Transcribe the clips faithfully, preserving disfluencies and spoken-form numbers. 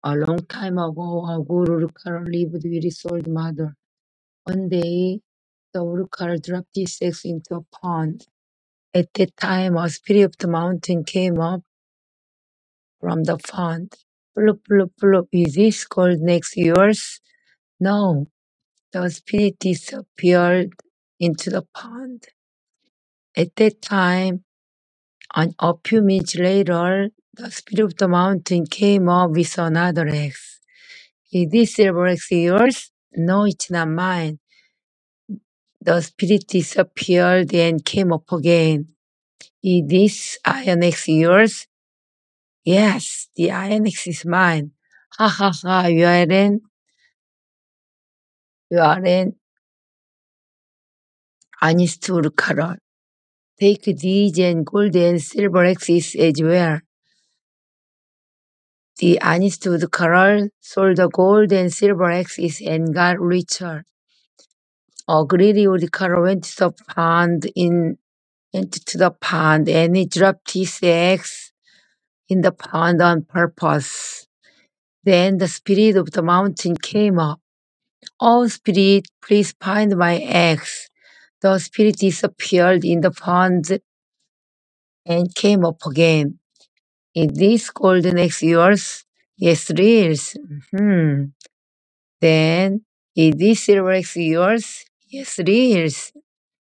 A long time ago, a good woodcutter lived with his old mother. One day, the woodcutter dropped his eggs into a pond. At that time, a spirit of the mountain came up from the pond. Bloop, bloop, bloop. Is this golden eggs yours? No. The spirit disappeared into the pond. At that time, and a few minutes later, the spirit of the mountain came up with another egg. Is this silver egg yours? No, it's not mine. The spirit disappeared and came up again. Is this iron egg yours? Yes, the iron egg is mine. Ha ha ha, you are an, you are an honest woodcutter. Take these and gold and silver eggs as well. The honest woodcutter sold the gold and silver eggs and got richer. A greedy woodcutter went to the pond in went to the pond and he dropped his eggs in the pond on purpose. Then the spirit of the mountain came up. Oh, spirit, please find my eggs. The spirit disappeared in the pond and came up again. Is this golden egg yours? Yes, it is. Hmm. Then, is this silver egg yours? Yes, it is.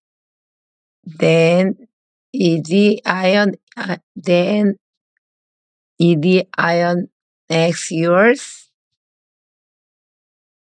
Then, is the iron, uh, then, is the iron egg yours?